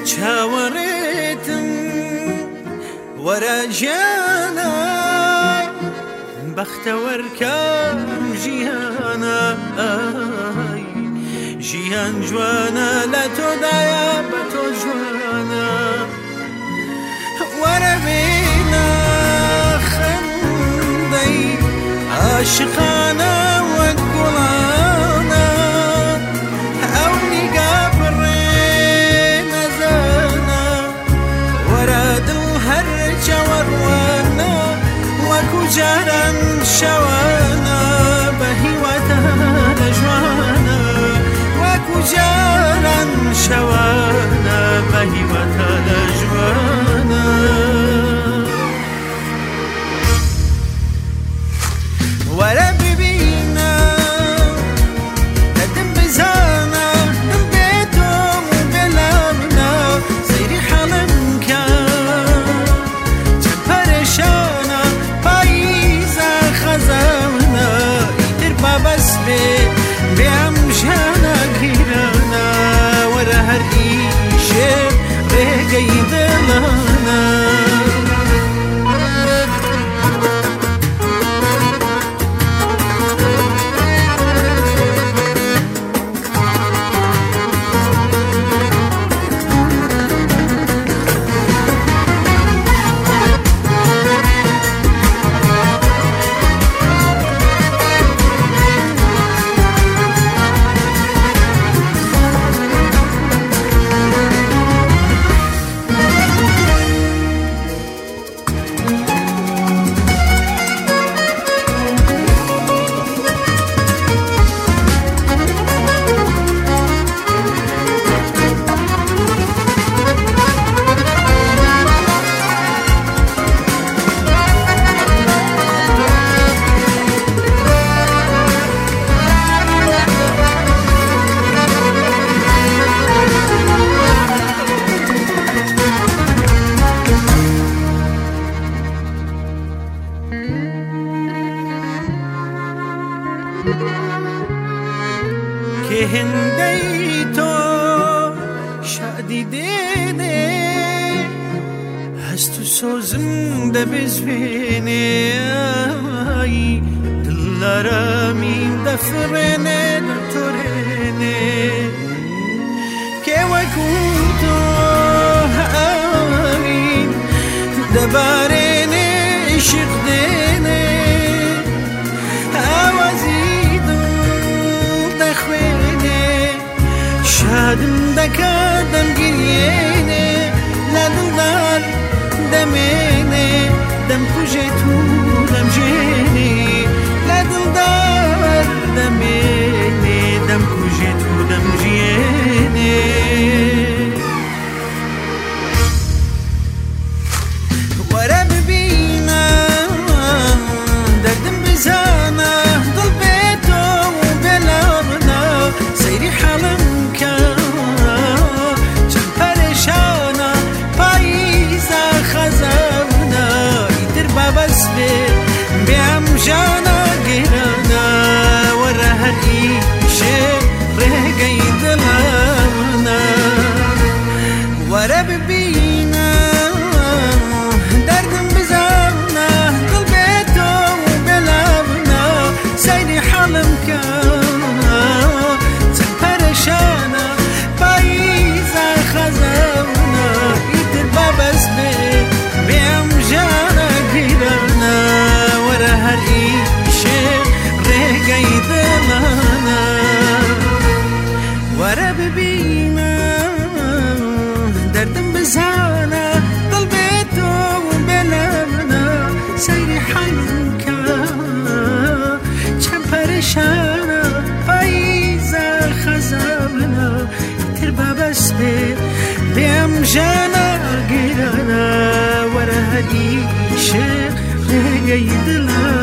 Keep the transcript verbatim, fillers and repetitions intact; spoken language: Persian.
چاوەڕێتم وەرە ژیانە بەختەوەرکەم ژیانە ژیان جوانە لە تۆدایە بە تۆ جوانە وەرە بێنە خەندەی عاشقانە وەک گوڵانە ئەو نیگا بڕێ نەزانە وەرە دڵ هەر چاوەڕوانە وەکو جاران شەوانە بە هیواتە لە جوانە وەکو جاران شەوانە بە هیواتە لە جوانە وەرە ببینە دەدم بزانە دڵ بێتۆم و بێلامنە سەیری حەڵم کە چەند پەرێشانە پاییزە خەزانە ئیتر بابەس بێ بێ ئەم ژیانە گیرانە وەرە هەر ئیشێ ڕێگەی دڵانە که هندی تو شادی دینه هست تو سوزم ده بزوینه دلارمیم ده فرنه ده تورنه که وکو تو همین ده بارنه عشق دینه شادم دکا دم گریینه لدلدار دمینه دم کجه تو دم جینه لدلدار دمینه دم کجه تو دم جینه وره ببینم دردم بزانه دل بیتو و بلامنه سیری حالم بێم ژانە گیرانە وەرە هەر ئیشێ ڕێگەی دڵانە وەرە ببینە دەردم بزانە دڵ بێتۆ و بێلامنە سەیری حەڵم کە چەند پەرێشانە پاییزە خەزانە ئیتر بابەس بێ بێم ژانە گیرانە وەرە هەر ئیشێ ڕێگەی دڵانە وەرە ببینە دەردم بزانە دڵ بێتۆ و بێلامنە سەیری حەڵم کە چەند پەرێشانە پاییزە خەزانە ئیتر بابەس بێ بێم ژانە گیرانە وەرە هەر ئیشێ ڕێگەی دڵانە